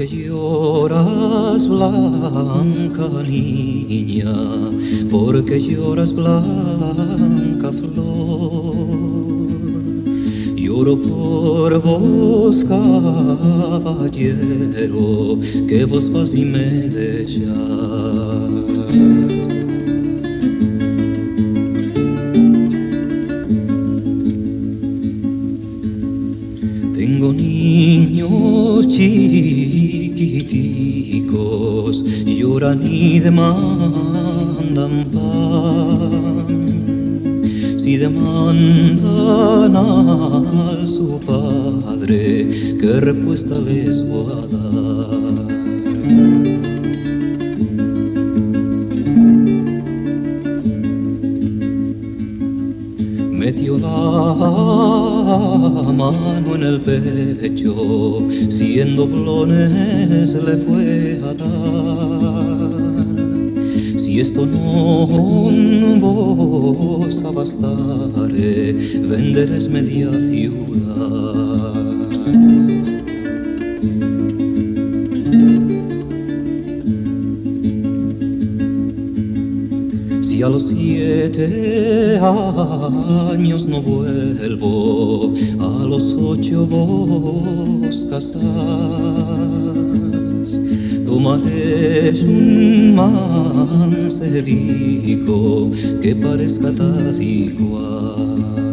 qué lloras, blanca niña? ¿Por qué lloras, blanca flor? Lloro por vos, caballero, que vos vas y me dejas. Tengo niños chiquiticos, lloran y demandan pan. Si demandan a su padre, ¿qué respuesta les voy a dar? Metió la mano en el pecho, 100 doblones le fue a dar. Si esto no vos abastare, venderes media ciudad. Si a los 7 años no vuelvo, a los 8 vos casás, tomaré un mancebito que parezca tal y cual.